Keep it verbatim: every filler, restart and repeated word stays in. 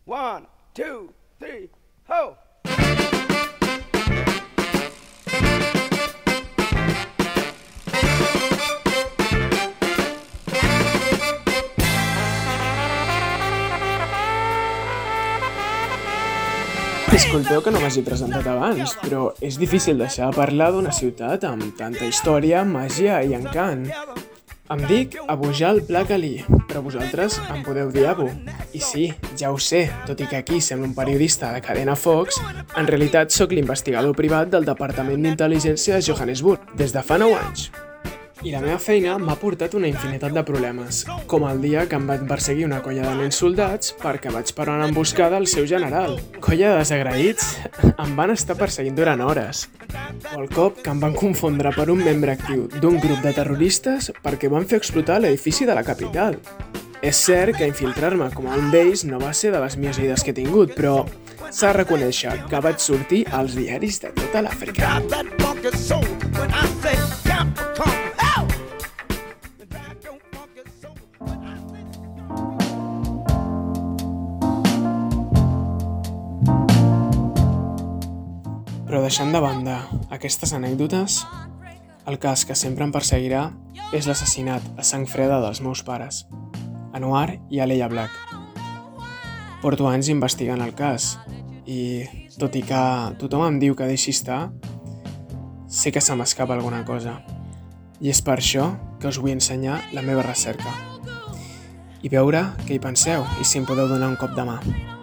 One, two, three, ho! Disculpeu que no m'hagi presentat abans, però és difícil deixar de parlar d'una ciutat amb tanta història, màgia i encant. Em dic Abujal Plak Ali, però vosaltres em podeu dir Abu. I sí, ja ho sé, tot i que aquí sembla un periodista de cadena Fox, en realitat sóc l'investigador privat del Departament d'Intel·ligència de Johannesburg, des de fa nou anys. I la meva feina m'ha portat una infinitat de problemes, com el dia que em van perseguir una colla de nens soldats perquè vaig parar una emboscada al seu general. Colla de desagraïts em van estar perseguint durant hores. O el cop que em van confondre per un membre actiu d'un grup de terroristes perquè van fer explotar l'edifici de la capital. És cert que infiltrar-me com a un d'ells no va ser de les millors idees que he tingut, però s'ha de reconèixer que vaig sortir als diaris de tota l'Àfrica. Però deixant de banda aquestes anècdotes, el cas que sempre em perseguirà és l'assassinat a sang freda dels meus pares, Anwar i Aleya Black. Porto anys investigant el cas i, tot i que tothom em diu que deixi estar, sé que se m'escapa alguna cosa. I és per això que us vull ensenyar la meva recerca i veure què hi penseu i si em podeu donar un cop de mà.